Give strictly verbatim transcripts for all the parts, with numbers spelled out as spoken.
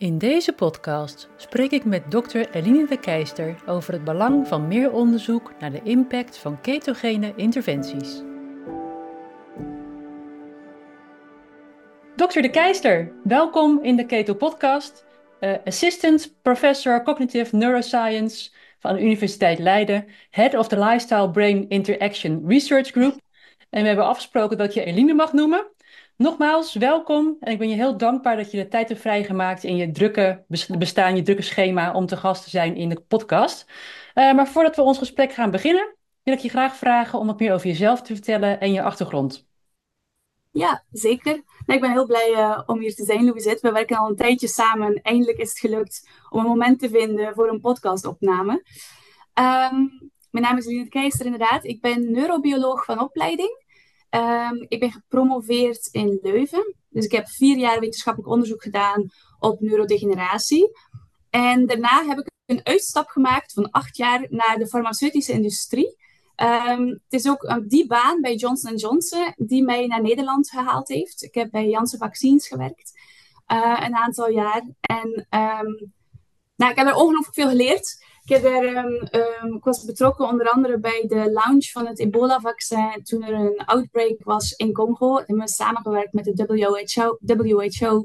In deze podcast spreek ik met dokter Eline de Keister over het belang van meer onderzoek naar de impact van ketogene interventies. dokter de Keister, welkom in de Keto Podcast. Uh, Assistant Professor Cognitive Neuroscience van de Universiteit Leiden, Head of the Lifestyle Brain Interaction Research Group. En we hebben afgesproken dat ik je Eline mag noemen. Nogmaals, welkom en ik ben je heel dankbaar dat je de tijd hebt vrijgemaakt in je drukke bestaan, je drukke schema om te gast te zijn in de podcast. Uh, maar voordat we ons gesprek gaan beginnen, wil ik je graag vragen om wat meer over jezelf te vertellen en je achtergrond. Ja, zeker. Nee, ik ben heel blij uh, om hier te zijn, Louisette. We werken al een tijdje samen. Eindelijk is het gelukt om een moment te vinden voor een podcastopname. Um, mijn naam is Eline de Keister, inderdaad. Ik ben neurobioloog van opleiding. Um, ik ben gepromoveerd in Leuven. Dus ik heb vier jaar wetenschappelijk onderzoek gedaan op neurodegeneratie. En daarna heb ik een uitstap gemaakt van acht jaar naar de farmaceutische industrie. Um, het is ook um, die baan bij Johnson en Johnson die mij naar Nederland gehaald heeft. Ik heb bij Janssen Vaccines gewerkt uh, een aantal jaar. En um, nou, ik heb er ongelooflijk veel geleerd. Ik, heb er, um, um, ik was betrokken onder andere bij de launch van het ebola-vaccin toen er een outbreak was in Congo. We hebben samengewerkt met de W H O, W H O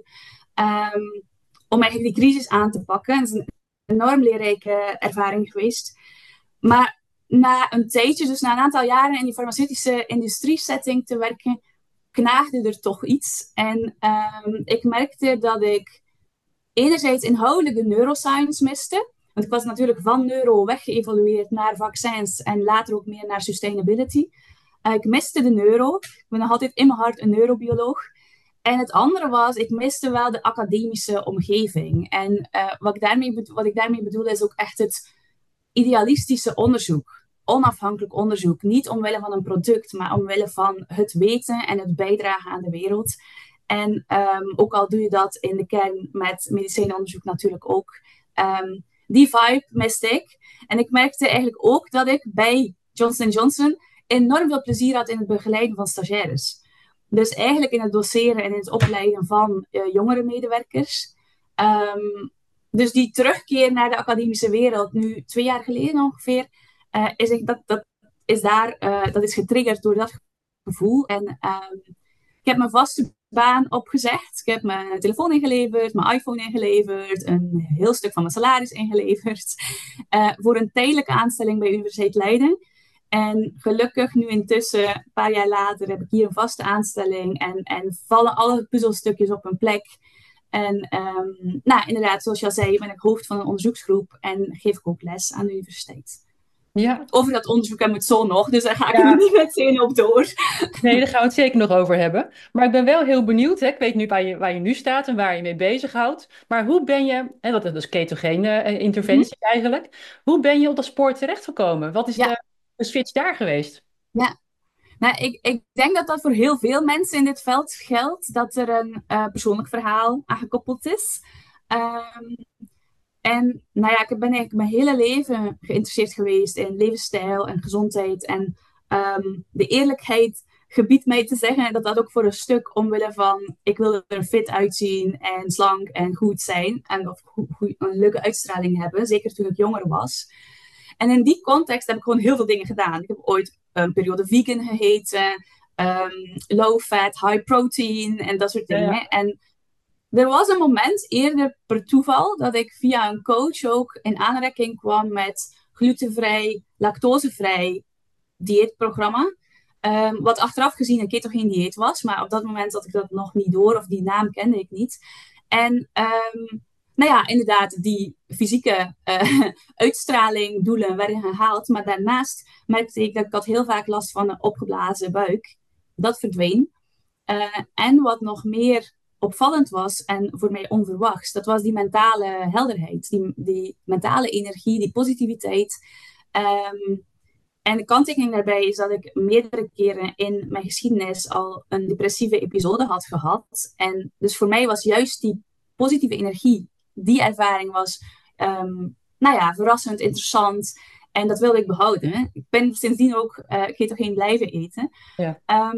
um, om eigenlijk die crisis aan te pakken. Het is een enorm leerrijke ervaring geweest. Maar na een tijdje, dus na een aantal jaren in die farmaceutische industrie-setting te werken, knaagde er toch iets. En um, ik merkte dat ik enerzijds inhoudelijk de neuroscience miste. Want ik was natuurlijk van neuro weggeëvolueerd naar vaccins en later ook meer naar sustainability. Uh, ik miste de neuro. Ik ben nog altijd in mijn hart een neurobioloog. En het andere was, ik miste wel de academische omgeving. En uh, wat, ik daarmee bedo- wat ik daarmee bedoel is ook echt het idealistische onderzoek. Onafhankelijk onderzoek. Niet omwille van een product, maar omwille van het weten en het bijdragen aan de wereld. En um, ook al doe je dat in de kern met medicijnonderzoek natuurlijk ook. Um, die vibe miste ik. En ik merkte eigenlijk ook dat ik bij Johnson en Johnson enorm veel plezier had in het begeleiden van stagiaires. Dus eigenlijk in het doseren en in het opleiden van uh, jongere medewerkers. Um, dus die terugkeer naar de academische wereld, nu twee jaar geleden ongeveer, uh, is, ik, dat, dat, is daar, uh, dat is getriggerd door dat gevoel. En um, ik heb mijn vaste baan opgezegd. Ik heb mijn telefoon ingeleverd, mijn iPhone ingeleverd, een heel stuk van mijn salaris ingeleverd. Uh, voor een tijdelijke aanstelling bij de Universiteit Leiden. En gelukkig nu intussen, een paar jaar later, heb ik hier een vaste aanstelling. En, en vallen alle puzzelstukjes op hun plek. En um, nou, inderdaad, zoals je al zei, ben ik hoofd van een onderzoeksgroep. En geef ik ook les aan de universiteit. Ja. Over dat onderzoek hebben we het zo nog, dus daar ga ik Ja. er niet meteen op door. Nee, daar gaan we het zeker nog over hebben. Maar ik ben wel heel benieuwd, hè? Ik weet nu waar je, waar je nu staat en waar je mee bezighoudt. Maar hoe ben je, hè, dat is dus ketogene uh, interventie mm-hmm. eigenlijk. Hoe ben je op dat spoor terechtgekomen? Wat is ja. de, de switch daar geweest? Ja, nou, ik, ik denk dat dat voor heel veel mensen in dit veld geldt. Dat er een uh, persoonlijk verhaal aan gekoppeld is. Um, En nou ja, ik ben eigenlijk mijn hele leven geïnteresseerd geweest in levensstijl en gezondheid. En um, de eerlijkheid gebiedt mij te zeggen dat dat ook voor een stuk omwille van ik wil er fit uitzien en slank en goed zijn. En of goed, goed, een leuke uitstraling hebben, zeker toen ik jonger was. En in die context heb ik gewoon heel veel dingen gedaan. Ik heb ooit een periode vegan geheten, um, low fat, high protein en dat soort dingen. Ja, ja. En er was een moment, eerder per toeval, dat ik via een coach ook in aanraking kwam met glutenvrij, lactosevrij dieetprogramma. Um, wat achteraf gezien een ketogeen dieet was, maar op dat moment had ik dat nog niet door, of die naam kende ik niet. En um, nou ja, inderdaad, die fysieke uh, uitstraling, doelen werden gehaald. Maar daarnaast merkte ik dat ik had heel vaak last van een opgeblazen buik. Dat verdween. Uh, en wat nog meer opvallend was en voor mij onverwachts, dat was die mentale helderheid, die, die mentale energie, die positiviteit. Um, en de kanttekening daarbij is dat ik meerdere keren in mijn geschiedenis al een depressieve episode had gehad. En dus voor mij was juist die positieve energie, die ervaring was, um, nou ja, verrassend, interessant. En dat wilde ik behouden. Ik ben sindsdien ook uh, ketogeen blijven eten. Ja. Um,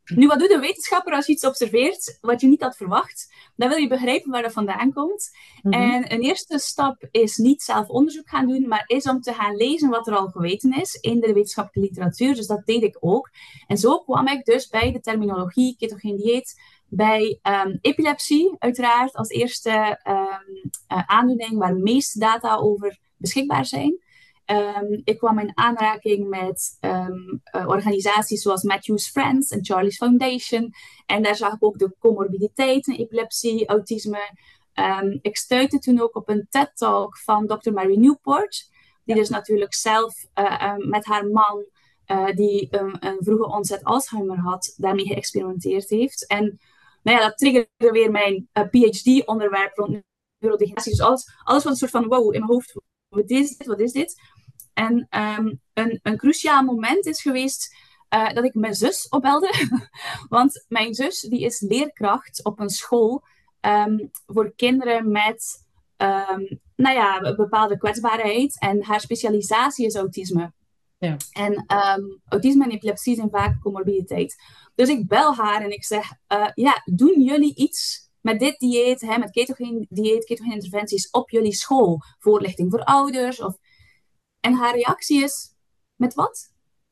Nu, wat doet een wetenschapper als je iets observeert wat je niet had verwacht? Dan wil je begrijpen waar dat vandaan komt. Mhm. En een eerste stap is niet zelf onderzoek gaan doen, maar is om te gaan lezen wat er al geweten is in de wetenschappelijke literatuur. Dus dat deed ik ook. En zo kwam ik dus bij de terminologie ketogeen dieet, bij um, epilepsie uiteraard als eerste um, uh, aandoening waar de meeste data over beschikbaar zijn. Um, ik kwam in aanraking met um, uh, organisaties zoals Matthew's Friends en Charlie's Foundation. En daar zag ik ook de comorbiditeiten, epilepsie, autisme. Um, ik stuitte toen ook op een TED-talk van dokter Mary Newport. Die dus natuurlijk zelf uh, um, met haar man, uh, die um, een vroege onset Alzheimer had, daarmee geëxperimenteerd heeft. En nou ja, dat triggerde weer mijn uh, PhD-onderwerp rond neurodegeneratie. Dus alles, alles wat een soort van wow in mijn hoofd. Wat is dit? Wat is dit? En um, een, een cruciaal moment is geweest uh, dat ik mijn zus opbelde. Want mijn zus die is leerkracht op een school um, voor kinderen met um, nou ja, een bepaalde kwetsbaarheid. En haar specialisatie is autisme. Ja. En um, autisme en epilepsie zijn vaak comorbiditeit. Dus ik bel haar en ik zeg, uh, ja, doen jullie iets met dit dieet, hè, met ketogeen dieet, ketogeen interventies op jullie school? Voorlichting voor ouders of... En haar reactie is, met wat?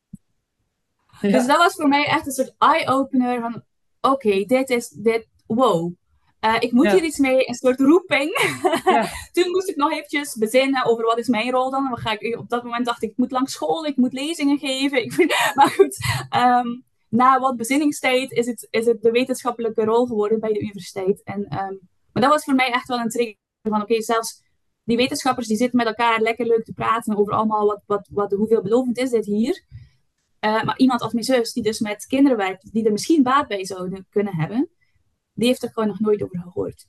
Ja. Dus dat was voor mij echt een soort eye-opener van, oké, okay, dit is, dit, wow. Uh, ik moet ja. hier iets mee, een soort roeping. Ja. Toen moest ik nog eventjes bezinnen over wat is mijn rol dan. Wat ga ik, op dat moment dacht ik, ik moet langs school, ik moet lezingen geven. Ik, maar goed, um, na wat bezinningstijd is het, is het de wetenschappelijke rol geworden bij de universiteit. En, um, maar dat was voor mij echt wel een trigger van, oké, okay, zelfs die wetenschappers die zitten met elkaar lekker leuk te praten over allemaal wat, wat, wat, hoeveel belovend is dit hier. Uh, maar iemand als mijn zus, die dus met kinderen werkt, die er misschien baat bij zouden kunnen hebben, die heeft er gewoon nog nooit over gehoord.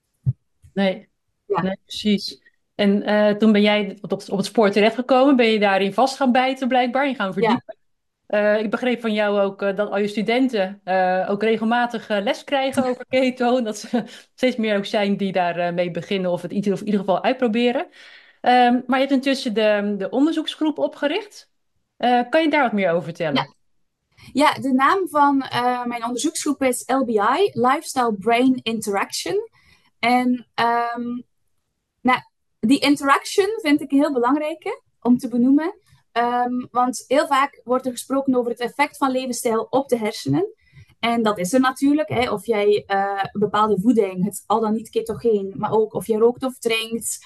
Nee, ja. nee precies. En uh, toen ben jij op, op het spoor terechtgekomen, ben je daarin vast gaan bijten blijkbaar, je gaan verdiepen. Ja. Uh, ik begreep van jou ook uh, dat al je studenten uh, ook regelmatig uh, les krijgen over keto. Dat ze steeds meer ook zijn die daarmee uh, mee beginnen of het in ieder, in ieder geval uitproberen. Um, maar je hebt intussen de, de onderzoeksgroep opgericht. Uh, kan je daar wat meer over vertellen? Ja. Ja, de naam van uh, mijn onderzoeksgroep is L B I, Lifestyle Brain Interaction. En um, nou, die interaction vind ik een heel belangrijke om te benoemen. Um, want heel vaak wordt er gesproken over het effect van levensstijl op de hersenen. En dat is er natuurlijk. Hè, of jij uh, bepaalde voeding, het al dan niet ketogeen, maar ook of je rookt of drinkt,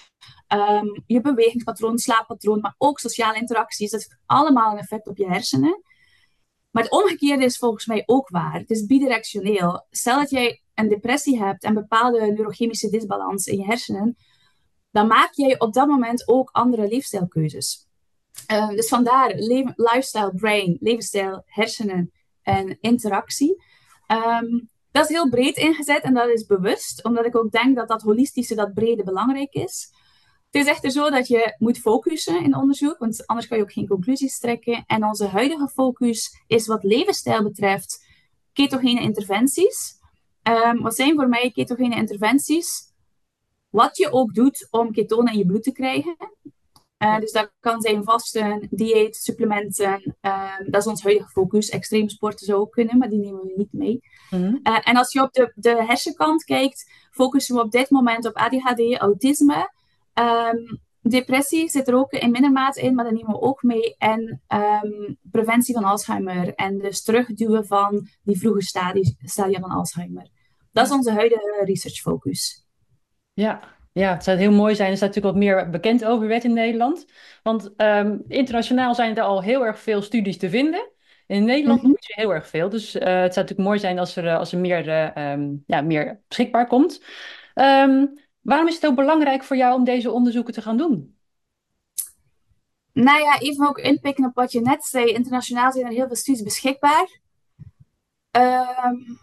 um, je bewegingspatroon, slaappatroon, maar ook sociale interacties. Dat heeft allemaal een effect op je hersenen. Maar het omgekeerde is volgens mij ook waar. Het is bidirectioneel. Stel dat jij een depressie hebt en bepaalde neurochemische disbalans in je hersenen, dan maak jij op dat moment ook andere leefstijlkeuzes. Uh, dus vandaar le- lifestyle, brain, levensstijl, hersenen en interactie. Um, dat is heel breed ingezet en dat is bewust, omdat ik ook denk dat dat holistische, dat brede belangrijk is. Het is echter zo dat je moet focussen in onderzoek, want anders kan je ook geen conclusies trekken. En onze huidige focus is wat levensstijl betreft ketogene interventies. Um, wat zijn voor mij ketogene interventies? Wat je ook doet om ketonen in je bloed te krijgen. Uh, dus dat kan zijn vasten, dieet, supplementen. Uh, dat is ons huidige focus. Extreme sporten zou ook kunnen, maar die nemen we niet mee. Mm-hmm. Uh, en als je op de, de hersenkant kijkt, focussen we op dit moment op A D H D, autisme. Um, depressie zit er ook in minder mate in, maar dat nemen we ook mee. En um, preventie van Alzheimer. En dus terugduwen van die vroege stadia, stadia van Alzheimer. Dat is onze huidige research focus. Ja, ja, het zou heel mooi zijn. Er staat natuurlijk wat meer bekend over wet in Nederland. Want um, internationaal zijn er al heel erg veel studies te vinden. In Nederland mm-hmm. niet zo heel erg veel. Dus uh, het zou natuurlijk mooi zijn als er, als er meer, uh, um, ja, meer beschikbaar komt. Um, waarom is het ook belangrijk voor jou om deze onderzoeken te gaan doen? Nou ja, even ook inpikken op wat je net zei. Internationaal zijn er heel veel studies beschikbaar. Um,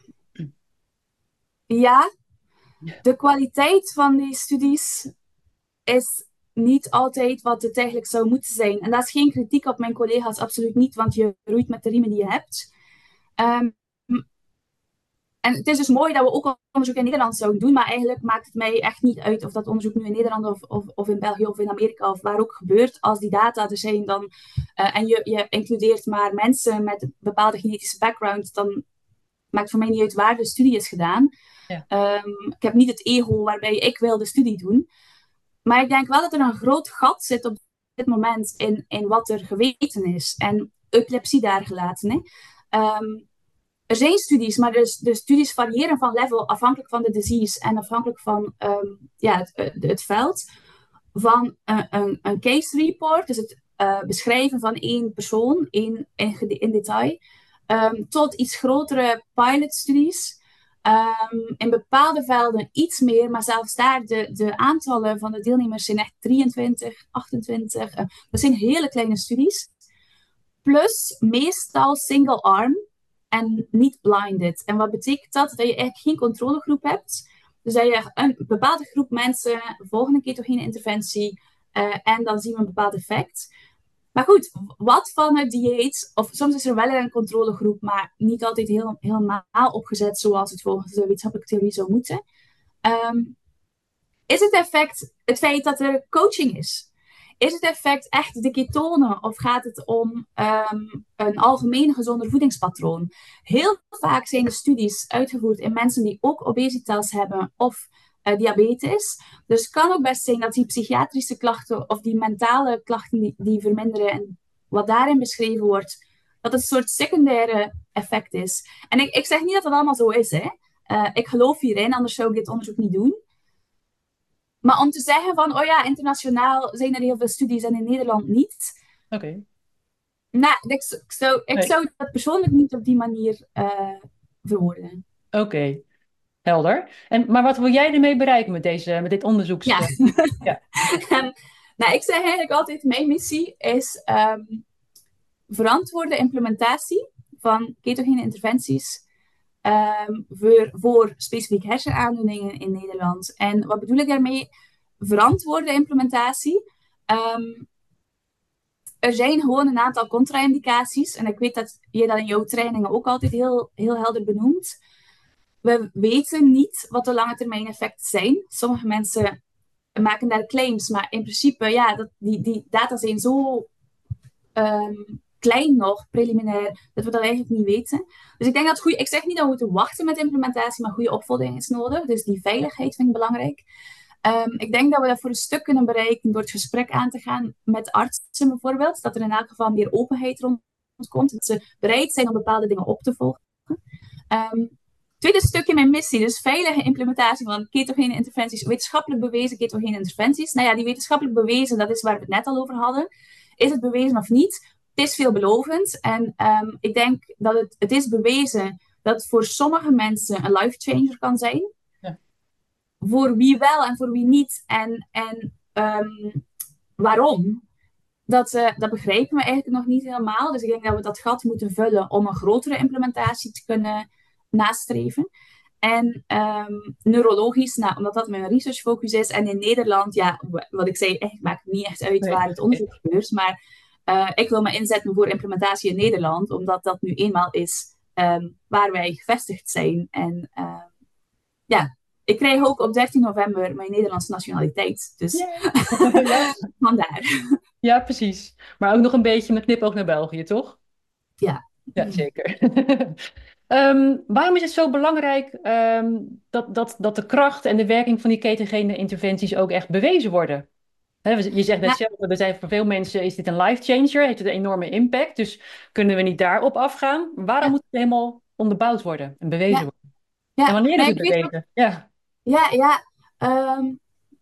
ja, de kwaliteit van die studies is niet altijd wat het eigenlijk zou moeten zijn. En dat is geen kritiek op mijn collega's, absoluut niet, want je roeit met de riemen die je hebt. Um, en het is dus mooi dat we ook onderzoek in Nederland zouden doen, maar eigenlijk maakt het mij echt niet uit of dat onderzoek nu in Nederland of, of, of in België of in Amerika of waar ook gebeurt. Als die data er zijn dan, uh, en je, je includeert maar mensen met een bepaalde genetische background, dan maakt voor mij niet uit waar de studie is gedaan. Ja. Um, ik heb niet het ego waarbij ik wil de studie doen. Maar ik denk wel dat er een groot gat zit op dit moment in, in wat er geweten is. En epilepsie daar gelaten. Hè. Um, er zijn studies, maar de, de studies variëren van level afhankelijk van de disease en afhankelijk van um, ja, het, het, het veld. Van een, een, een case report, dus het uh, beschrijven van één persoon in, in, in detail, um, tot iets grotere pilotstudies. Um, in bepaalde velden iets meer, maar zelfs daar, de, de aantallen van de deelnemers zijn echt drieëntwintig, achtentwintig. Uh, dat zijn hele kleine studies. Plus meestal single arm en niet blinded. En wat betekent dat? Dat je eigenlijk geen controlegroep hebt. Dus dat je een bepaalde groep mensen volgen een ketogene interventie uh, en dan zien we een bepaald effect. Maar goed, wat van het dieet, of soms is er wel een controlegroep, maar niet altijd heel, helemaal opgezet zoals het volgens de wetenschappelijke theorie zou moeten. Um, is het effect het feit dat er coaching is? Is het effect echt de ketonen of gaat het om um, een algemeen gezonder voedingspatroon? Heel vaak zijn de studies uitgevoerd in mensen die ook obesitas hebben of uh, diabetes. Dus het kan ook best zijn dat die psychiatrische klachten of die mentale klachten die, die verminderen en wat daarin beschreven wordt, dat het een soort secundaire effect is. En ik, ik zeg niet dat dat allemaal zo is. Hè. Uh, ik geloof hierin, anders zou ik dit onderzoek niet doen. Maar om te zeggen van, oh ja, internationaal zijn er heel veel studies en in Nederland niet. Oké. Okay. Nou, ik, ik, zou, ik nee. zou dat persoonlijk niet op die manier uh, verwoorden. Oké, okay. Helder. En, maar wat wil jij ermee bereiken met, deze, met dit onderzoek? Ja. ja. um, nou, ik zeg eigenlijk altijd, mijn missie is um, verantwoorde implementatie van ketogene interventies um, voor, voor specifiek hersenaandoeningen in Nederland. En wat bedoel ik daarmee? Verantwoorde implementatie. Um, er zijn gewoon een aantal contra-indicaties. En ik weet dat je dat in jouw trainingen ook altijd heel, heel helder benoemt. We weten niet wat de lange termijn effecten zijn. Sommige mensen maken daar claims, maar in principe, ja, dat, die, die data zijn zo um, klein nog, preliminair, dat we dat eigenlijk niet weten. Dus ik denk dat goeie, ik zeg niet dat we moeten wachten met implementatie, maar goede opvolging is nodig. Dus die veiligheid vind ik belangrijk. Um, ik denk dat we dat voor een stuk kunnen bereiken door het gesprek aan te gaan met artsen bijvoorbeeld. Dat er in elk geval meer openheid rondkomt. Dat ze bereid zijn om bepaalde dingen op te volgen. Um, tweede stukje mijn missie, dus veilige implementatie van ketogene interventies, wetenschappelijk bewezen ketogene interventies. Nou ja, die wetenschappelijk bewezen, dat is waar we het net al over hadden. Is het bewezen of niet? Het is veelbelovend en um, ik denk dat het, het is bewezen dat het voor sommige mensen een life changer kan zijn. Ja. Voor wie wel en voor wie niet en, en um, waarom, dat, uh, dat begrijpen we eigenlijk nog niet helemaal. Dus ik denk dat we dat gat moeten vullen om een grotere implementatie te kunnen nastreven. En um, neurologisch, nou, omdat dat mijn researchfocus is. En in Nederland, ja, wat ik zei, echt maakt niet echt uit nee. waar het onderzoek gebeurt. Maar uh, ik wil me inzetten voor implementatie in Nederland. Omdat dat nu eenmaal is um, waar wij gevestigd zijn. En uh, ja, ik krijg ook op dertien november mijn Nederlandse nationaliteit. Dus yeah. ja, vandaar. Ja, precies. Maar ook nog een beetje met knipoog naar België, toch? Ja. Ja, zeker. Um, waarom is het zo belangrijk um, dat, dat, dat de kracht en de werking van die ketogene interventies ook echt bewezen worden? He, je zegt net ja. zelf, er zijn voor veel mensen is dit een life changer, heeft het een enorme impact. Dus kunnen we niet daarop afgaan? Waarom ja. moet het helemaal onderbouwd worden en bewezen ja. worden? Ja. En wanneer is het bewezen? Wat... Ja, ja. ja um...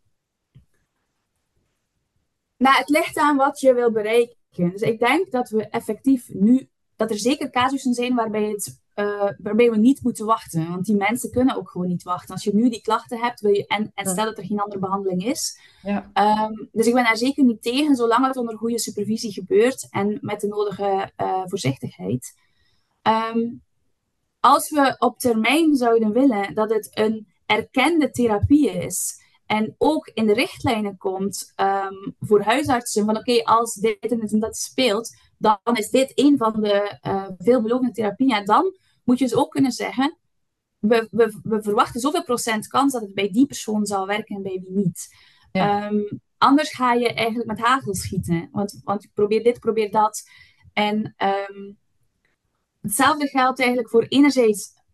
Nou, het ligt aan wat je wil bereiken. Dus ik denk dat we effectief nu, dat er zeker casussen zijn waarbij, het, uh, waarbij we niet moeten wachten. Want die mensen kunnen ook gewoon niet wachten. Als je nu die klachten hebt wil je, en, en stel dat er geen andere behandeling is. Ja. Um, dus ik ben daar zeker niet tegen, zolang het onder goede supervisie gebeurt en met de nodige uh, voorzichtigheid. Um, als we op termijn zouden willen dat het een erkende therapie is en ook in de richtlijnen komt um, voor huisartsen van oké, okay, als dit en dit en dat speelt, dan is dit een van de uh, veelbelovende therapieën. En dan moet je dus ook kunnen zeggen, we, we, we verwachten zoveel procent kans dat het bij die persoon zal werken en bij wie niet. Ja. Um, anders ga je eigenlijk met hagel schieten. Want, want probeer dit, probeer dat. En um, hetzelfde geldt eigenlijk voor enerzijds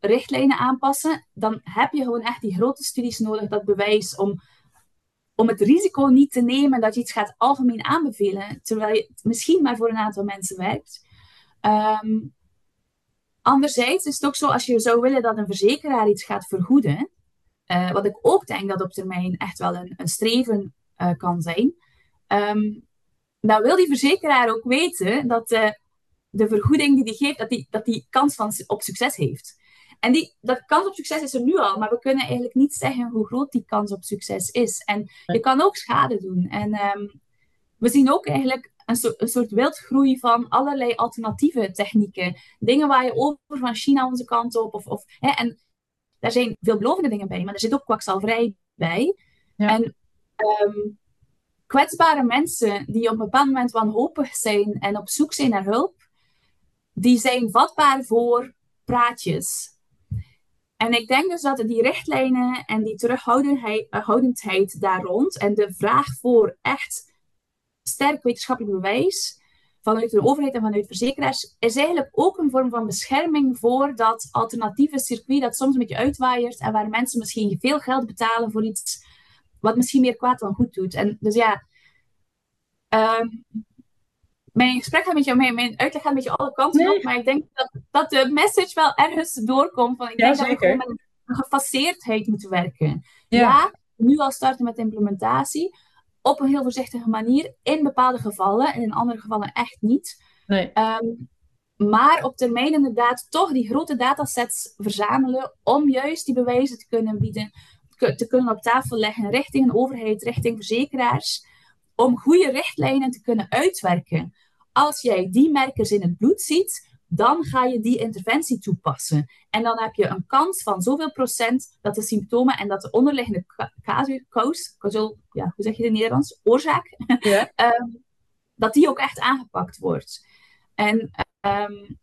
richtlijnen aanpassen, dan heb je gewoon echt die grote studies nodig, dat bewijs om, om het risico niet te nemen dat je iets gaat algemeen aanbevelen, terwijl je misschien maar voor een aantal mensen werkt. Um, anderzijds is het ook zo, als je zou willen dat een verzekeraar iets gaat vergoeden, uh, wat ik ook denk dat op termijn echt wel een, een streven uh, kan zijn, um, dan wil die verzekeraar ook weten dat uh, de vergoeding die die geeft, dat die, dat die kans van, op succes heeft. En die, dat kans op succes is er nu al, maar we kunnen eigenlijk niet zeggen hoe groot die kans op succes is. En je kan ook schade doen. En um, we zien ook eigenlijk een, so een soort wildgroei van allerlei alternatieve technieken. Dingen waar je over van China onze kant op. Of, of, hè, en daar zijn veelbelovende dingen bij, maar er zit ook kwakzalverij bij. Ja. En um, kwetsbare mensen die op een bepaald moment wanhopig zijn en op zoek zijn naar hulp, die zijn vatbaar voor praatjes. En ik denk dus dat die richtlijnen en die terughoudendheid daar rond en de vraag voor echt sterk wetenschappelijk bewijs vanuit de overheid en vanuit verzekeraars is eigenlijk ook een vorm van bescherming voor dat alternatieve circuit dat soms een beetje uitwaaiert en waar mensen misschien veel geld betalen voor iets wat misschien meer kwaad dan goed doet. En dus ja, um, mijn gesprek gaat een beetje, mijn, mijn uitleg gaat een beetje alle kanten nee. op, maar ik denk dat, dat de message wel ergens doorkomt. Van, ik ja, denk zeker. dat we gewoon met een gefaseerdheid moeten werken. Ja. ja, nu al starten met de implementatie, op een heel voorzichtige manier, in bepaalde gevallen, en in andere gevallen echt niet. Nee. Um, maar op termijn inderdaad toch die grote datasets verzamelen, om juist die bewijzen te kunnen bieden, te kunnen op tafel leggen richting een overheid, richting verzekeraars, om goede richtlijnen te kunnen uitwerken. Als jij die merkers in het bloed ziet, dan ga je die interventie toepassen. En dan heb je een kans van zoveel procent dat de symptomen en dat de onderliggende casus, causal, ja, hoe zeg je het in het Nederlands? Oorzaak, yeah. um, dat die ook echt aangepakt wordt. En um,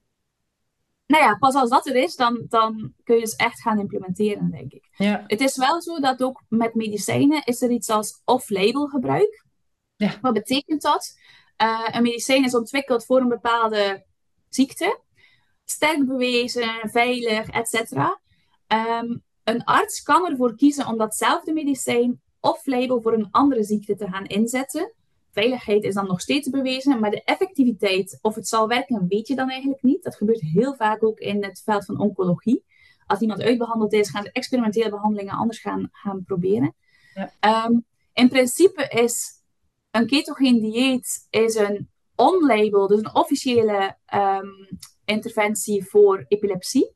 nou ja, pas als dat er is, dan, dan kun je dus echt gaan implementeren, denk ik. Yeah. Het is wel zo dat ook met medicijnen is er iets als off-label gebruik. Yeah. Wat betekent dat? Uh, een medicijn is ontwikkeld voor een bepaalde ziekte. Sterk bewezen, veilig, et cetera. Um, een arts kan ervoor kiezen om datzelfde medicijn off-label voor een andere ziekte te gaan inzetten. Veiligheid is dan nog steeds bewezen, maar de effectiviteit, of het zal werken, weet je dan eigenlijk niet. Dat gebeurt heel vaak ook in het veld van oncologie. Als iemand uitbehandeld is, gaan ze experimentele behandelingen anders gaan, gaan proberen. Ja. Um, in principe is een ketogeen dieet is een on-label, dus een officiële um, interventie voor epilepsie.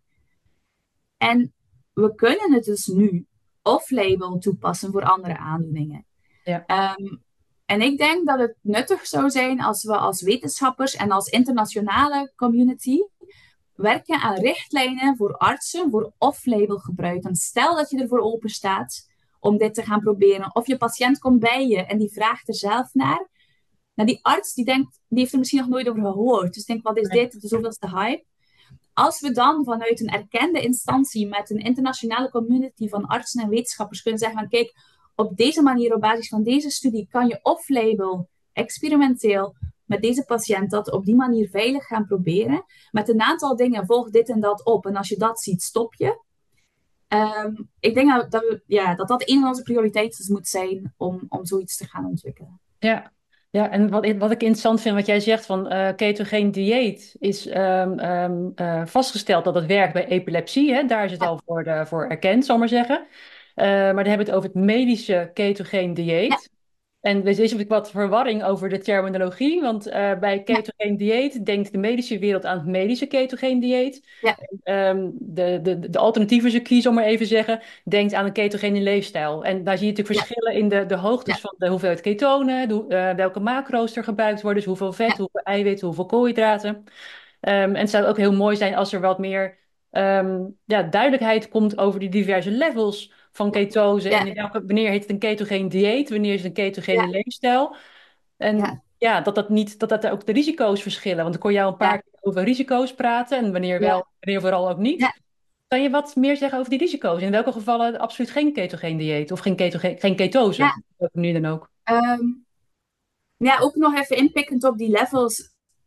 En we kunnen het dus nu off-label toepassen voor andere aandoeningen. Ja. Um, en ik denk dat het nuttig zou zijn als we als wetenschappers en als internationale community werken aan richtlijnen voor artsen voor off-label gebruik. En stel dat je ervoor open staat om dit te gaan proberen. Of je patiënt komt bij je en die vraagt er zelf naar. Nou, die arts die denkt, die heeft er misschien nog nooit over gehoord. Dus denkt, wat is dit? De zoveelste hype. Als we dan vanuit een erkende instantie met een internationale community van artsen en wetenschappers kunnen zeggen van kijk, op deze manier, op basis van deze studie, kan je off-label, experimenteel, met deze patiënt dat op die manier veilig gaan proberen. Met een aantal dingen, volg dit en dat op. En als je dat ziet, stop je. Um, ik denk dat dat, we, ja, dat dat een van onze prioriteiten moet zijn om, om zoiets te gaan ontwikkelen. Ja. Ja, en wat, wat ik interessant vind, wat jij zegt van uh, ketogeen dieet, is um, um, uh, vastgesteld dat het werkt bij epilepsie. Hè? Daar is het ja. al voor, de, voor erkend, zal ik maar zeggen. Uh, maar dan hebben we het over het medische ketogeen dieet. Ja. En er is natuurlijk wat verwarring over de terminologie, want uh, bij ketogeen dieet denkt de medische wereld aan het medische ketogeen dieet. Ja. En, um, de, de, de alternatieve circuit, zal maar even zeggen, denkt aan een ketogene leefstijl. En daar zie je natuurlijk verschillen ja. in de, de hoogtes ja. van de hoeveelheid ketonen, de, uh, welke macro's er gebruikt worden, dus hoeveel vet, ja. hoeveel eiwit, hoeveel koolhydraten. Um, en het zou ook heel mooi zijn als er wat meer um, ja, duidelijkheid komt over die diverse levels van ketose. Ja. En in welke, wanneer heet het een ketogeen dieet? Wanneer is het een ketogene ja. leefstijl? En ja, ja dat, dat, niet, dat dat ook de risico's verschillen. Want ik hoor jou een paar ja. keer over risico's praten. En wanneer wel, ja. wanneer vooral ook niet. Ja. Kan je wat meer zeggen over die risico's? In welke gevallen absoluut geen ketogeen dieet? Of geen, ketogeen, geen ketose? Ja. Nu dan ook. Um, ja, ook nog even inpikkend op die levels.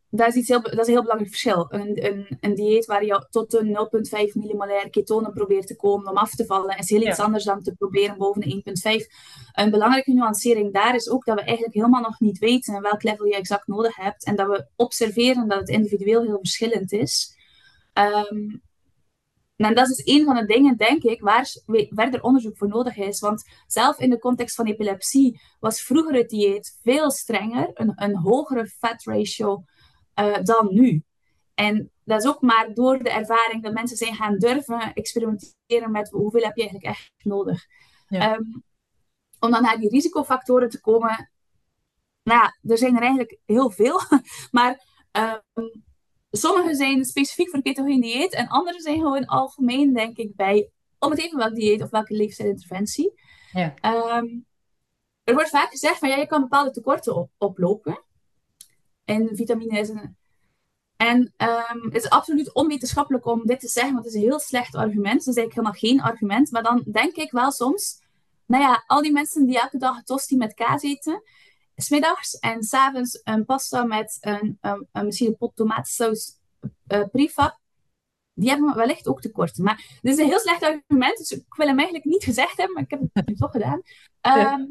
Dat is, iets heel, dat is een heel belangrijk verschil. Een, een, een dieet waar je tot een nul komma vijf millimolair ketonen probeert te komen om af te vallen, is heel iets Ja. anders dan te proberen boven de één komma vijf. Een belangrijke nuancering daar is ook dat we eigenlijk helemaal nog niet weten welk level je exact nodig hebt. En dat we observeren dat het individueel heel verschillend is. Um, en dat is dus een van de dingen, denk ik, waar verder onderzoek voor nodig is. Want zelf in de context van epilepsie was vroeger het dieet veel strenger, een, een hogere fat ratio uh, dan nu. En dat is ook maar door de ervaring dat mensen zijn gaan durven experimenteren met hoeveel heb je eigenlijk echt nodig. Ja. Um, om dan naar die risicofactoren te komen. Nou ja, er zijn er eigenlijk heel veel. Maar um, sommige zijn specifiek voor ketogeen dieet en andere zijn gewoon algemeen, denk ik, bij om het even welk dieet of welke leefstijlinterventie. Ja. Um, er wordt vaak gezegd van ja, je kan bepaalde tekorten op, oplopen. En vitamines en En um, het is absoluut onwetenschappelijk om dit te zeggen, want het is een heel slecht argument. Het is eigenlijk helemaal geen argument. Maar dan denk ik wel soms, nou ja, al die mensen die elke dag een tosti met kaas eten, 's middags en 's avonds een pasta met een, een, een misschien een pot tomatensaus uh, prefab, die hebben wellicht ook tekorten. Maar dit is een heel slecht argument, dus ik wil hem eigenlijk niet gezegd hebben, maar ik heb het nu toch gedaan. Um, ja.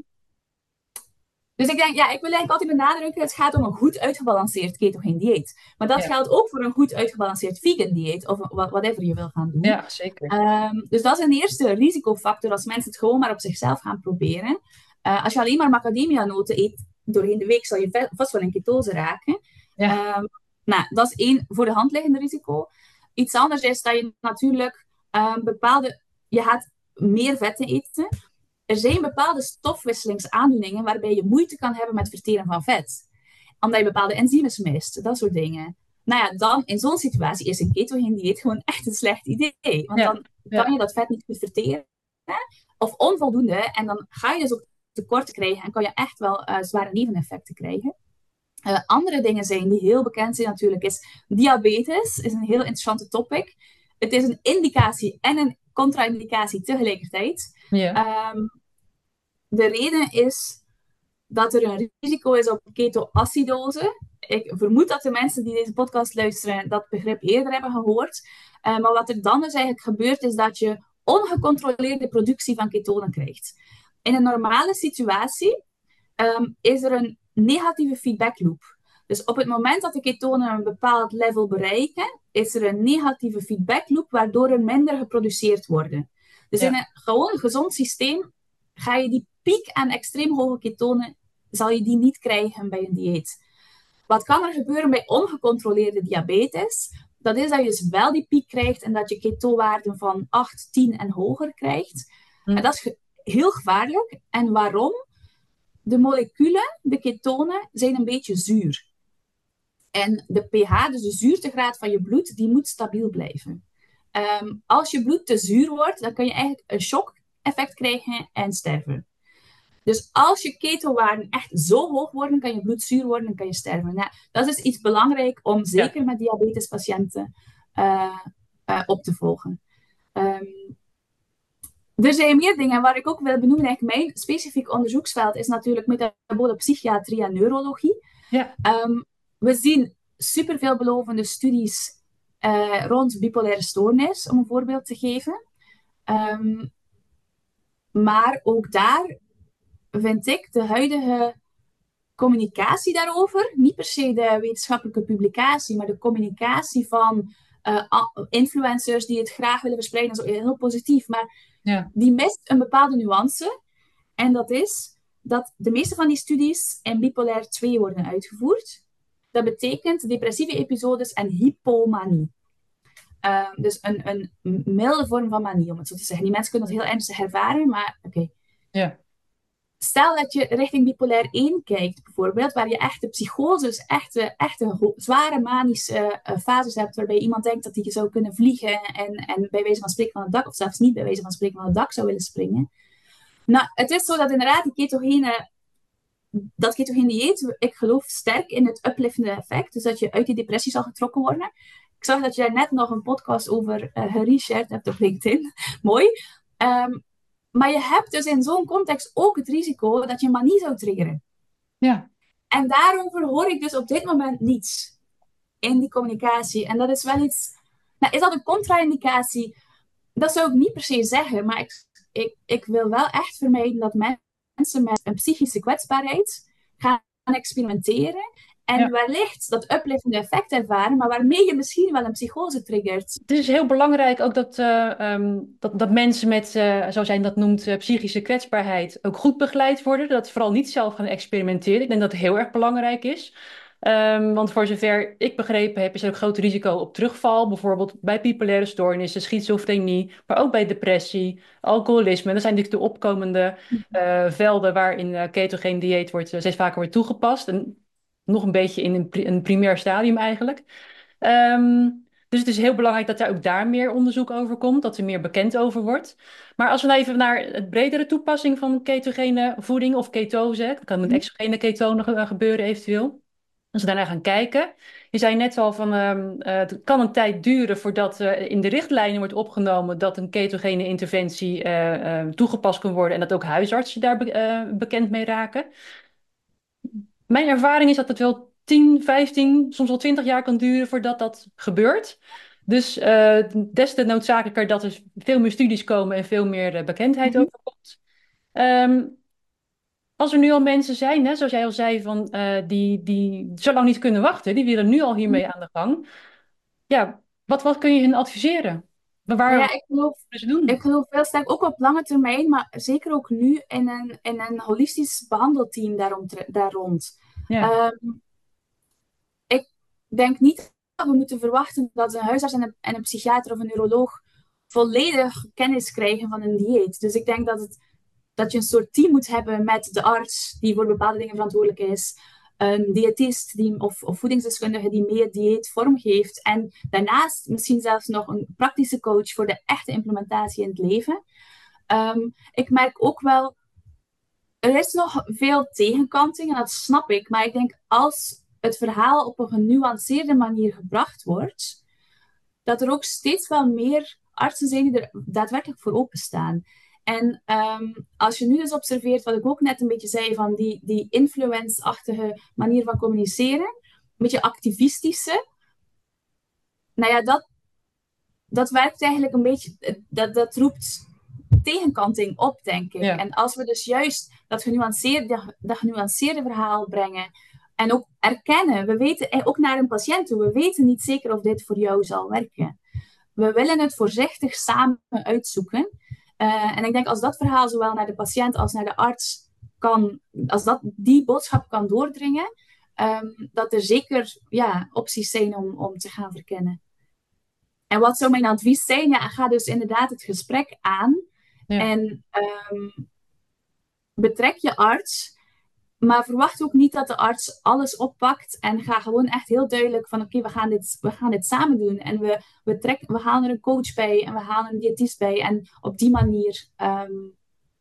Dus ik denk, ja, ik wil eigenlijk altijd benadrukken, het gaat om een goed uitgebalanceerd ketogeen dieet. Maar dat ja. geldt ook voor een goed uitgebalanceerd vegan dieet, of whatever je wil gaan doen. Ja, zeker. Um, dus dat is een eerste risicofactor als mensen het gewoon maar op zichzelf gaan proberen. Uh, als je alleen maar macadamia-noten eet doorheen de week, zal je vast wel in ketose raken. Ja. Um, nou, dat is één voor de hand liggende risico. Iets anders is dat je natuurlijk um, bepaalde... Je gaat meer vetten eten. Er zijn bepaalde stofwisselingsaandoeningen waarbij je moeite kan hebben met verteren van vet. Omdat je bepaalde enzymen mist, dat soort dingen. Nou ja, dan in zo'n situatie is een ketogeen dieet gewoon echt een slecht idee. Want ja, dan kan ja. je dat vet niet goed verteren. Hè? Of onvoldoende. En dan ga je dus ook tekort krijgen en kan je echt wel uh, zware neveneffecten krijgen. Uh, andere dingen zijn die heel bekend zijn natuurlijk is diabetes. Is een heel interessante topic. Het is een indicatie en een contra-indicatie tegelijkertijd. Ja. Um, de reden is dat er een risico is op ketoacidose. Ik vermoed dat de mensen die deze podcast luisteren dat begrip eerder hebben gehoord. Uh, maar wat er dan dus eigenlijk gebeurt is dat je ongecontroleerde productie van ketonen krijgt. In een normale situatie um, is er een negatieve feedback loop. Dus op het moment dat de ketonen een bepaald level bereiken, is er een negatieve feedback loop waardoor er minder geproduceerd worden. Dus ja. in een gewoon gezond systeem ga je die piek aan extreem hoge ketonen, zal je die niet krijgen bij een dieet. Wat kan er gebeuren bij ongecontroleerde diabetes? Dat is dat je dus wel die piek krijgt en dat je ketowaarden van acht, tien en hoger krijgt. Hm. En dat is ge- heel gevaarlijk. En waarom? De moleculen, de ketonen, zijn een beetje zuur. En de pH, dus de zuurtegraad van je bloed, die moet stabiel blijven. Um, als je bloed te zuur wordt, dan kan je eigenlijk een shock-effect krijgen en sterven. Dus als je ketowaarden echt zo hoog worden, kan je bloed zuur worden en kan je sterven. Nou, dat is dus iets belangrijk om zeker ja. met diabetespatiënten uh, uh, op te volgen. Um, er zijn meer dingen waar ik ook wil benoemen. Eigenlijk mijn specifiek onderzoeksveld is natuurlijk metabole psychiatrie en neurologie. Ja. Um, we zien super veelbelovende studies uh, rond bipolaire stoornis, om een voorbeeld te geven. Um, maar ook daar vind ik de huidige communicatie daarover, niet per se de wetenschappelijke publicatie, maar de communicatie van uh, influencers die het graag willen verspreiden, dat is heel positief. Maar ja. die mist een bepaalde nuance. En dat is dat de meeste van die studies in bipolair twee worden uitgevoerd. Dat betekent depressieve episodes en hypomanie. Uh, dus een, een milde vorm van manie, om het zo te zeggen. Die mensen kunnen dat heel ernstig ervaren, maar oké. Okay. Ja. Stel dat je richting bipolair één kijkt, bijvoorbeeld, waar je echte psychoses, echte, echte zware manische uh, fases hebt, waarbij iemand denkt dat hij zou kunnen vliegen en, en bij wijze van spreken van het dak, of zelfs niet bij wijze van spreken van het dak zou willen springen. Nou, het is zo dat inderdaad die ketogene, dat ketogene dieet, ik geloof sterk in het upliftende effect, dus dat je uit die depressie zal getrokken worden. Ik zag dat je daar net nog een podcast over uh, gereshared hebt op LinkedIn. Mooi. Um, maar je hebt dus in zo'n context ook het risico dat je manie zou triggeren. Ja. En daarover hoor ik dus op dit moment niets. in die communicatie. En dat is wel iets... Nou, is dat een contra-indicatie? Dat zou ik niet per se zeggen, maar ik, ik, ik wil wel echt vermijden dat mensen met een psychische kwetsbaarheid gaan experimenteren en Ja. wellicht dat upliftende effect ervaren, maar waarmee je misschien wel een psychose triggert. Het is heel belangrijk ook dat, eh, ehm, dat, dat mensen met, eh, zoals jij dat noemt, eh, psychische kwetsbaarheid ook goed begeleid worden. Dat ze vooral niet zelf gaan experimenteren. Ik denk dat het heel erg belangrijk is. Ehm, want voor zover ik begrepen heb, is er ook groot risico op terugval. Bijvoorbeeld bij bipolaire stoornissen, schizofrenie, maar ook bij depressie, alcoholisme. Dat zijn natuurlijk de opkomende eh, velden waarin uh, ketogeen dieet wordt, uh, steeds vaker wordt toegepast. En nog een beetje in een, pri een primair stadium eigenlijk. Ehm, dus het is heel belangrijk dat er ook daar meer onderzoek over komt, dat er meer bekend over wordt. Maar als we nou even naar het bredere toepassing van ketogene voeding of ketose, dat kan met exogene ketonen ge- gebeuren eventueel. Als we daarna gaan kijken. Je zei net al van ehm, eh, het kan een tijd duren voordat eh, in de richtlijnen wordt opgenomen dat een ketogene interventie eh, eh, toegepast kan worden en dat ook huisartsen daar be- eh, bekend mee raken. Mijn ervaring is dat het wel tien, vijftien, soms wel twintig jaar kan duren voordat dat gebeurt. Dus eh, des te noodzakelijker dat er veel meer studies komen en veel meer eh, bekendheid Mhm. over komt. Ehm, als er nu al mensen zijn, hè, zoals jij al zei, van, eh, die, die zo lang niet kunnen wachten, die willen nu al hiermee aan de gang. Ja, wat, wat kun je hen adviseren? Waar Nou waar ja, ik geloof, moeten ze doen? ik geloof heel sterk ook op lange termijn, maar zeker ook nu in een, in een holistisch behandelteam daarom, daar rond. Ja. Ehm, ik denk niet dat we moeten verwachten dat een huisarts en een, en een psychiater of een neuroloog volledig kennis krijgen van een dieet. Dus ik denk dat, het, dat je een soort team moet hebben met de arts die voor bepaalde dingen verantwoordelijk is, een diëtist die, of, of voedingsdeskundige die mee het dieet vormgeeft en daarnaast misschien zelfs nog een praktische coach voor de echte implementatie in het leven. Um, ik merk ook wel, er is nog veel tegenkanting en dat snap ik, maar ik denk als het verhaal op een genuanceerde manier gebracht wordt, dat er ook steeds wel meer artsen zijn die er daadwerkelijk voor openstaan. En um, als je nu dus observeert, wat ik ook net een beetje zei, van die, die influence-achtige manier van communiceren, een beetje activistische, nou ja, dat, dat werkt eigenlijk een beetje, dat, dat roept tegenkanting op, denk ik. Ja. En als we dus juist dat genuanceerde, dat genuanceerde verhaal brengen en ook erkennen, we weten ook naar een patiënt toe, we weten niet zeker of dit voor jou zal werken. We willen het voorzichtig samen uitzoeken. Uh, en ik denk als dat verhaal zowel naar de patiënt als naar de arts kan, als dat die boodschap kan doordringen, um, dat er zeker ja, opties zijn om, om te gaan verkennen. En wat zou mijn advies zijn? Ja, ga dus inderdaad het gesprek aan. Ja. En um, betrek je arts, maar verwacht ook niet dat de arts alles oppakt. En ga gewoon echt heel duidelijk van oké, okay, we gaan dit, we gaan dit samen doen. En we, we, trek, we halen er een coach bij en we halen een diëtist bij. En op die manier um,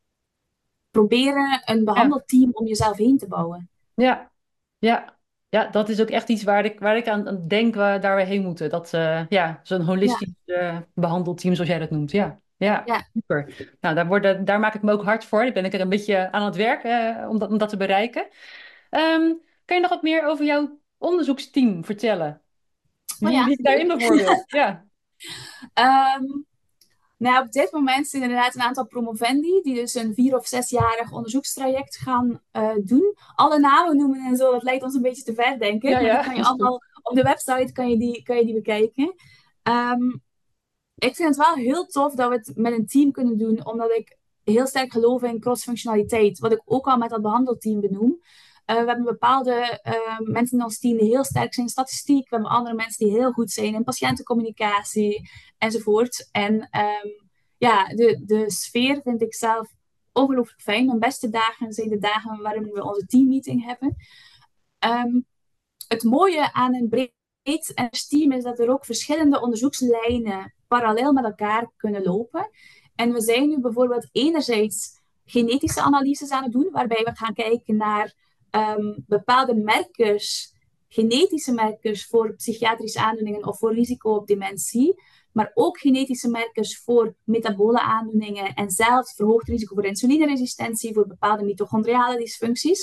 proberen een behandelteam om jezelf heen te bouwen. Ja, ja. Ja, dat is ook echt iets waar ik, waar ik aan, aan denk waar, daar we heen moeten. Dat, uh, ja, zo'n Ja, holistisch uh, behandelteam, zoals jij dat noemt. Ja, ja, ja. super. Nou, daar, worden, daar maak ik me ook hard voor. Daar ben ik er een beetje aan het werk uh, om, dat, om dat te bereiken. Um, kan je nog wat meer over jouw onderzoeksteam vertellen? Oh Wie ja, zit daarin leuk. bijvoorbeeld? Ja, um, Nou, op dit moment zijn er inderdaad een aantal promovendi die dus een vier- of zesjarig onderzoekstraject gaan uh, doen. Alle namen noemen en zo, dat lijkt ons een beetje te ver, denk ik. ja, Maar die ja, kan je dat is goed. allemaal op de website kan je die, kan je die bekijken. Um, ik vind het wel heel tof dat we het met een team kunnen doen, omdat ik heel sterk geloof in crossfunctionaliteit. Wat ik ook al met dat behandelteam benoem. Uh, we hebben bepaalde uh, mensen in ons team die heel sterk zijn in statistiek. We hebben andere mensen die heel goed zijn in patiëntencommunicatie enzovoort. En um, ja, de, de sfeer vind ik zelf ongelooflijk fijn. Mijn beste dagen zijn de dagen waarin we onze teammeeting hebben. Um, het mooie aan een breed en team is dat er ook verschillende onderzoekslijnen parallel met elkaar kunnen lopen. En we zijn nu bijvoorbeeld enerzijds genetische analyses aan het doen, waarbij we gaan kijken naar um, bepaalde markers, genetische markers voor psychiatrische aandoeningen of voor risico op dementie, maar ook genetische markers voor metabole aandoeningen en zelfs verhoogd risico voor insulineresistentie, voor bepaalde mitochondriale dysfuncties.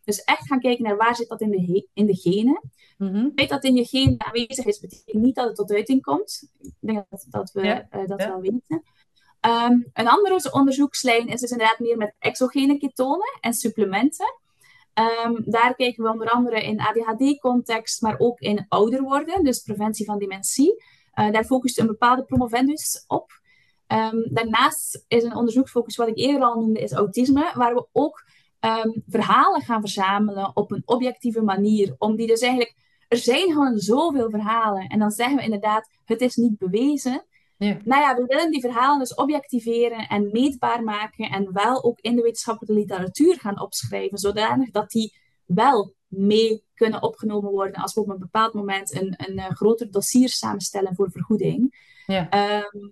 Dus echt gaan kijken naar waar zit dat in de, he- in de genen. Mhm. Het feit dat in je genen aanwezig is, betekent niet dat het tot uiting komt. Ik denk dat, dat we Ja, uh, dat ja. wel weten. Um, een andere onderzoekslijn is dus inderdaad meer met exogene ketonen en supplementen. Um, daar kijken we onder andere in A D H D-context, maar ook in ouder worden, dus preventie van dementie. Uh, daar focust een bepaalde promovendus op. Um, daarnaast is een onderzoeksfocus, wat ik eerder al noemde, is autisme, waar we ook um, verhalen gaan verzamelen op een objectieve manier. Om die dus eigenlijk, er zijn gewoon zoveel verhalen. En dan zeggen we inderdaad, het is niet bewezen. Ja. Nou ja, we willen die verhalen dus objectiveren en meetbaar maken en wel ook in de wetenschappelijke literatuur gaan opschrijven, zodanig dat die wel mee kunnen opgenomen worden als we op een bepaald moment een, een, een groter dossier samenstellen voor vergoeding. Ja. Um,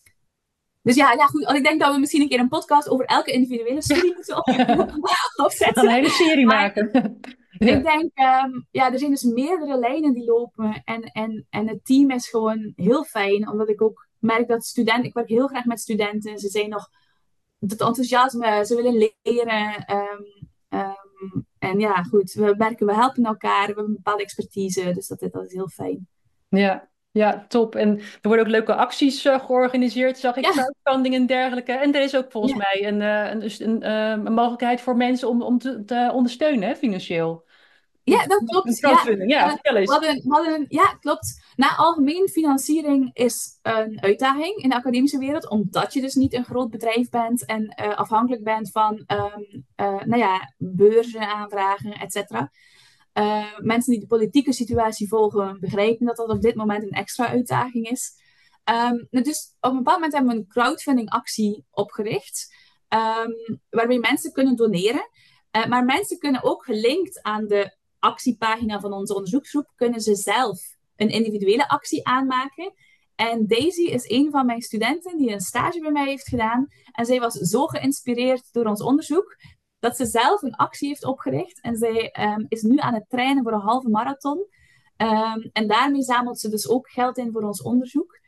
dus ja, ja, goed. Ik denk dat we misschien een keer een podcast over elke individuele studie moeten opzetten. Een hele serie maar maken. Ja. Ik denk, um, ja, er zijn dus meerdere lijnen die lopen. En, en, en het team is gewoon heel fijn, omdat ik ook merk dat studenten, ik werk heel graag met studenten, ze zijn nog het enthousiasme, ze willen leren. Um, um, en ja, goed, we werken, we helpen elkaar, we hebben een bepaalde expertise, dus dat, dat is heel fijn. Ja, ja, top. En er worden ook leuke acties uh, georganiseerd, zag ik, Ja. crowdfunding en dergelijke. En er is ook volgens Ja. mij een, uh, een, een, uh, een mogelijkheid voor mensen om, om te, te ondersteunen, hè, financieel. Ja, dat klopt. Ja, ja, uh, vertel eens. we hadden, we hadden, ja, klopt. Na algemeen financiering is een uitdaging in de academische wereld, omdat je dus niet een groot bedrijf bent en uh, afhankelijk bent van um, uh, nou ja, beurzen aanvragen, et cetera. Uh, mensen die de politieke situatie volgen, begrijpen dat dat op dit moment een extra uitdaging is. Um, dus op een bepaald moment hebben we een crowdfunding actie opgericht, um, waarbij mensen kunnen doneren. Uh, maar mensen kunnen ook gelinkt aan de actiepagina van onze onderzoeksgroep, kunnen ze zelf een individuele actie aanmaken. En Daisy is een van mijn studenten die een stage bij mij heeft gedaan. En zij was zo geïnspireerd door ons onderzoek, dat ze zelf een actie heeft opgericht. En zij um, is nu aan het trainen voor een halve marathon. Um, en daarmee zamelt ze dus ook geld in voor ons onderzoek.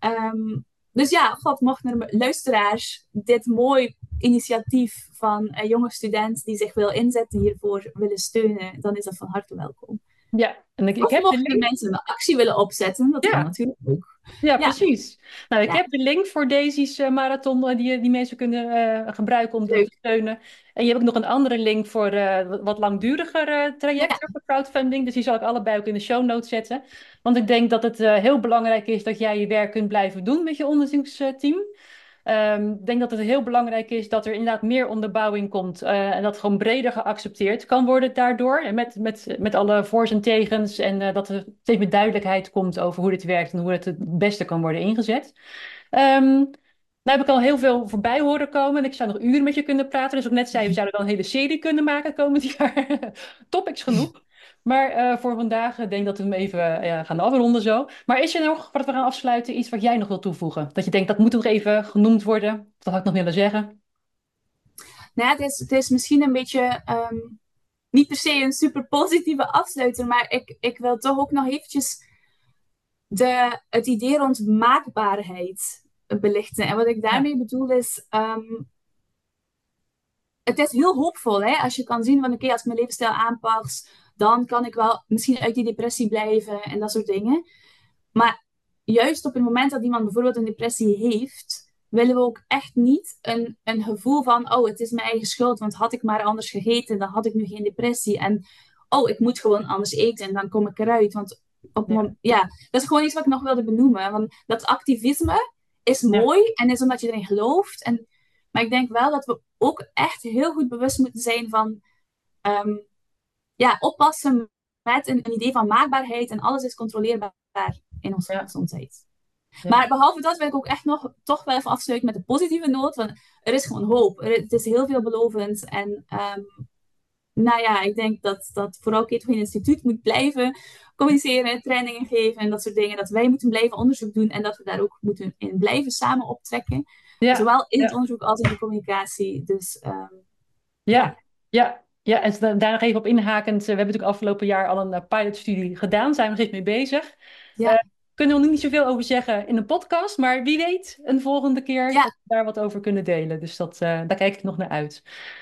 Um, dus ja, god, mochten er luisteraars dit mooi initiatief van een jonge student die zich wil inzetten hiervoor willen steunen, dan is dat van harte welkom. Ja, en ik, ik of heb mochten de link... mensen een actie willen opzetten, dat ja. kan natuurlijk ook. Ja, ja. precies. Nou, ik ja. heb de link voor Daisy's uh, marathon uh, die, die mensen kunnen uh, gebruiken om te steunen. En je hebt ook nog een andere link voor uh, wat langduriger uh, trajecten ja. voor crowdfunding. Dus die zal ik allebei ook in de show notes zetten. Want ik denk dat het uh, heel belangrijk is dat jij je werk kunt blijven doen met je onderzoeksteam. Um, ik denk dat het heel belangrijk is dat er inderdaad meer onderbouwing komt uh, en dat gewoon breder geaccepteerd kan worden daardoor. En met, met, met alle voor's en tegens en uh, dat er steeds meer duidelijkheid komt over hoe dit werkt en hoe het het beste kan worden ingezet. Um, nou heb ik al heel veel voorbij horen komen en ik zou nog uren met je kunnen praten. Dus ook net zei, we zouden dan een hele serie kunnen maken komend jaar. Topics genoeg. Maar uh, voor vandaag denk ik dat we hem even uh, gaan afronden zo. Maar is er nog, voordat we gaan afsluiten, iets wat jij nog wilt toevoegen? Dat je denkt, dat moet nog even genoemd worden? Dat had ik nog willen zeggen. Nou, het is, het is misschien een beetje, um, niet per se een super positieve afsluiter, maar ik, ik wil toch ook nog eventjes de, het idee rond maakbaarheid belichten. En wat ik daarmee ja. bedoel is, um, het is heel hoopvol, hè? Als je kan zien van, oké, okay, als ik mijn levensstijl aanpas, dan kan ik wel misschien uit die depressie blijven en dat soort dingen. Maar juist op het moment dat iemand bijvoorbeeld een depressie heeft, willen we ook echt niet een, een gevoel van, oh, het is mijn eigen schuld, want had ik maar anders gegeten, dan had ik nu geen depressie. En, oh, ik moet gewoon anders eten en dan kom ik eruit. Want op ja. Moment, ja, dat is gewoon iets wat ik nog wilde benoemen. Want dat activisme is mooi ja. en is omdat je erin gelooft. En, maar ik denk wel dat we ook echt heel goed bewust moeten zijn van, um, ja, oppassen met een, een idee van maakbaarheid en alles is controleerbaar in onze ja. gezondheid. Ja. Maar behalve dat wil ik ook echt nog toch wel even afsluiten met een positieve noot. Want er is gewoon hoop. Er, het is heel veelbelovend. En um, nou ja, ik denk dat, dat vooral Ketogeen Instituut moet blijven communiceren, trainingen geven en dat soort dingen. Dat wij moeten blijven onderzoek doen en dat we daar ook moeten in blijven samen optrekken. Ja. Zowel in ja. het onderzoek als in de communicatie. Dus um, ja, ja. ja. Ja, en daar nog even op inhakend. We hebben natuurlijk afgelopen jaar al een uh, pilotstudie gedaan. Zijn we nog steeds mee bezig. Ja. Uh, kunnen we nog niet zoveel over zeggen in een podcast. Maar wie weet, een volgende keer ja. dat we daar wat over kunnen delen. Dus dat, uh, daar kijk ik nog naar uit.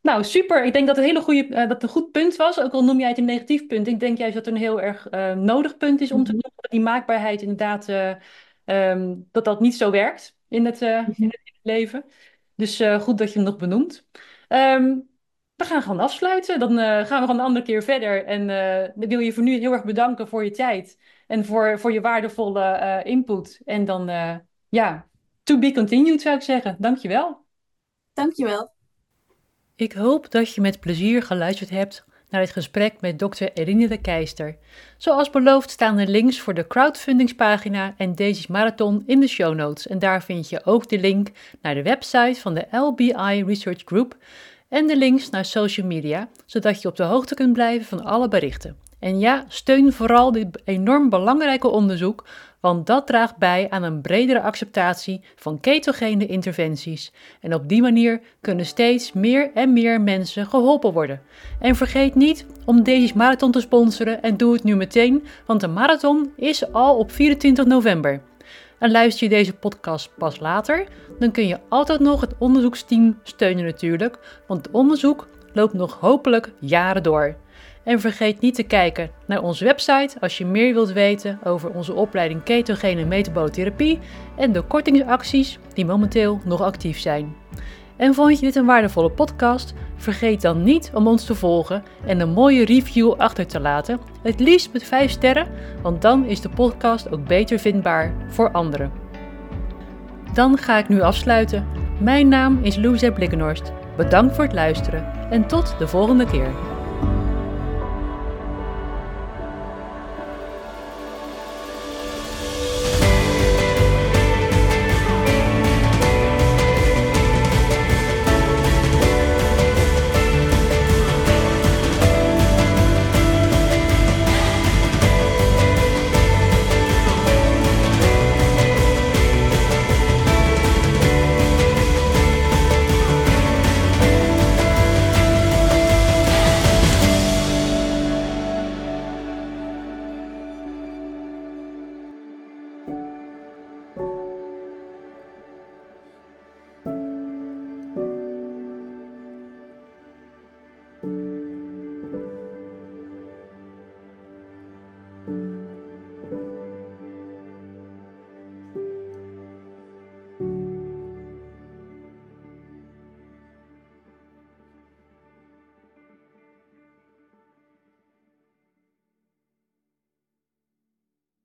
Nou, super. Ik denk dat het een hele goede, uh, dat een goed punt was. Ook al noem jij het een negatief punt. Ik denk juist dat het een heel erg uh, nodig punt is om te Mhm. noemen. Dat die maakbaarheid inderdaad, uh, um, dat dat niet zo werkt in het, uh, in Mhm. het leven. Dus uh, goed dat je hem nog benoemt. Um, we gaan gewoon afsluiten. Dan uh, gaan we gewoon een andere keer verder. En uh, ik wil je voor nu heel erg bedanken voor je tijd. En voor, voor je waardevolle uh, input. En dan, uh, ja, to be continued zou ik zeggen. Dankjewel. Dankjewel. Ik hoop dat je met plezier geluisterd hebt naar het gesprek met dokter Eline de Keister. Zoals beloofd staan er links voor de crowdfundingspagina en Daisy's Marathon in de show notes. En daar vind je ook de link naar de website van de L B I Research Group en de links naar social media, zodat je op de hoogte kunt blijven van alle berichten. En ja, steun vooral dit enorm belangrijke onderzoek, want dat draagt bij aan een bredere acceptatie van ketogene interventies. En op die manier kunnen steeds meer en meer mensen geholpen worden. En vergeet niet om Daisy's Marathon te sponsoren en doe het nu meteen, want de marathon is al op vierentwintig november. En luister je deze podcast pas later, dan kun je altijd nog het onderzoeksteam steunen natuurlijk, want het onderzoek loopt nog hopelijk jaren door. En vergeet niet te kijken naar onze website als je meer wilt weten over onze opleiding ketogene metabolotherapie en de kortingsacties die momenteel nog actief zijn. En vond je dit een waardevolle podcast? Vergeet dan niet om ons te volgen en een mooie review achter te laten, het liefst met vijf sterren, want dan is de podcast ook beter vindbaar voor anderen. Dan ga ik nu afsluiten. Mijn naam is Louise Blikkenhorst. Bedankt voor het luisteren en tot de volgende keer.